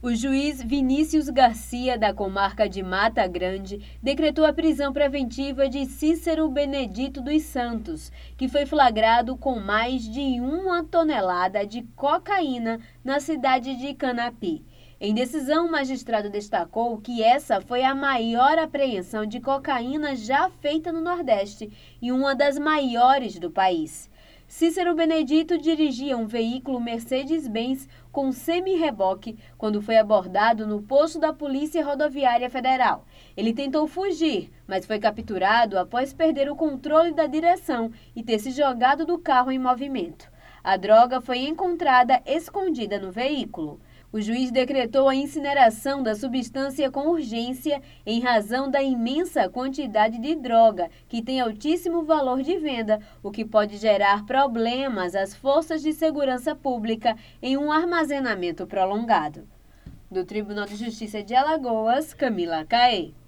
O juiz Vinícius Garcia, da comarca de Mata Grande, decretou a prisão preventiva de Cícero Benedito dos Santos, que foi flagrado com mais de 1 tonelada de cocaína na cidade de Canapi. Em decisão, o magistrado destacou que essa foi a maior apreensão de cocaína já feita no Nordeste e uma das maiores do país. Cícero Benedito dirigia um veículo Mercedes-Benz com semi-reboque quando foi abordado no posto da Polícia Rodoviária Federal. Ele tentou fugir, mas foi capturado após perder o controle da direção e ter se jogado do carro em movimento. A droga foi encontrada escondida no veículo. O juiz decretou a incineração da substância com urgência em razão da imensa quantidade de droga, que tem altíssimo valor de venda, o que pode gerar problemas às forças de segurança pública em um armazenamento prolongado. Do Tribunal de Justiça de Alagoas, Camila Caê.